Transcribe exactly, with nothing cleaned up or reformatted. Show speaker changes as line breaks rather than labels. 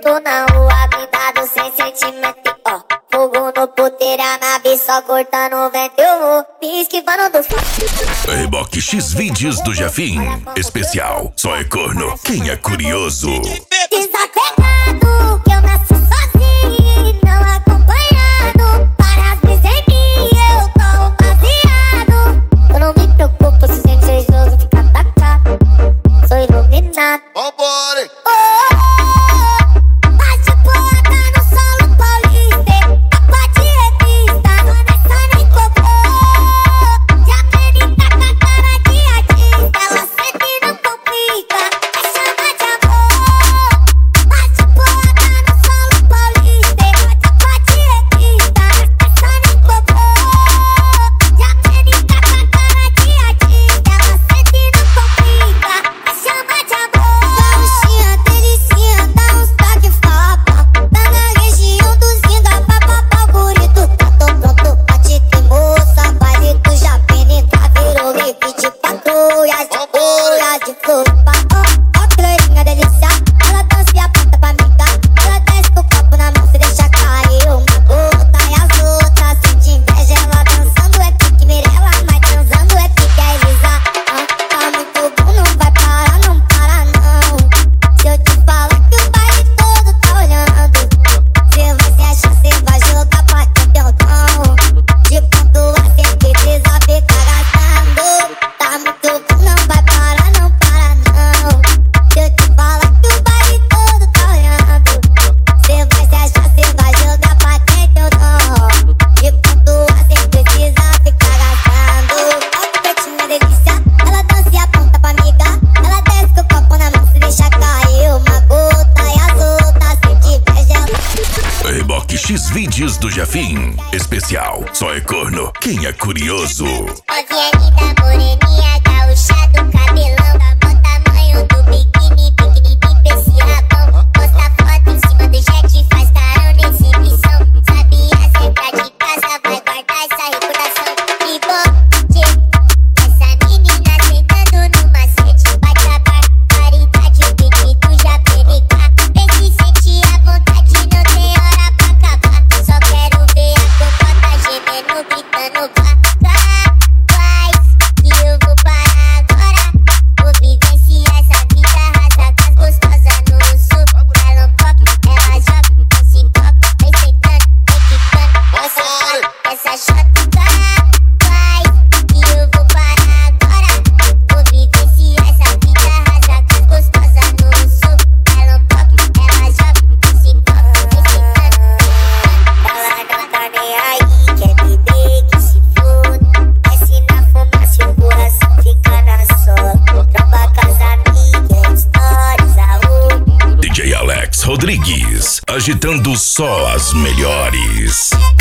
tô na rua, blindado sem sentimento, ó. Fogo no puteiro, a nave só cortando o vento. Eu vou me esquivando dos
Reboque X-Vídeos do Jefim. Especial, só é corno quem é curioso.
Desapegado, que eu nasci sozinho e não acompanhado. Para as vezes em mim, eu tô baseado. Eu não me preocupo se ser invejoso ficar atacado. Sou iluminado.
Vambora, hein?
Oh, oh, oh. Bate porta no solo paulista. Tapa de revista, nessa nem cobrou. Já acredita com a cara de artista. Ela sente e não complica, é chama de amor. Bate porta no solo paulista. Tapa de revista, nessa nem cobrou. Já acredita com a cara de artista. Ela sente e não complica, é chama de amor. Gaúchinha, delicinha, dá uns toques, fala pá. Tá na região do Zinga, papapá, bonito. Tá tô pronto pra te ter, moça. Baile do Japim, virou vinte e quatro horas de horas de flor. Ó, ó, que loirinha delícia. Ela dança e aponta pra mim, tá? Ela desce com o copo na mão, se deixa cair uma gota. E as outras sente inveja. Ela dançando é pique Mirella, mas transando é pique a Elisa. Ah, tá muito bom, não vai parar, não para não. Se eu te falar que o baile todo tá olhando, cê vai se achar, cê vai jogar pra ter teu dom. De quanto a certeza fica gastando. Tá muito bom, não vai parar, não para não. Se eu te falar que o baile todo tá olhando, cê vai se achar, cê vai jogar pra ter teu dom. De quanto a certeza fica gastando. Ó que pretinha delícia, ela dança e aponta pra amiga. Ela desce com o copo na mão, se deixa cair uma gota. E as outras sente inveja.
Reboque X-Vídeos do Jefim. Especial, só é corno quem é curioso.
Novinha linda, moreninha, gaúcha do cabelão. O tamanho do biquíni, pequenininho, esse rabão. Posta foto em cima do jet, faz carão na exibição. Sabia, cê tá de casa, vai guardar essa reputação. E bote, essa menina sentando no macete. Vai trabalhar, caridade, o pique do Japênica. Vê se sente a vontade, não tem hora pra acabar. Só quero ver a cocota gemendo, gritando vá.
D J Alex Rodrigues, agitando só as melhores.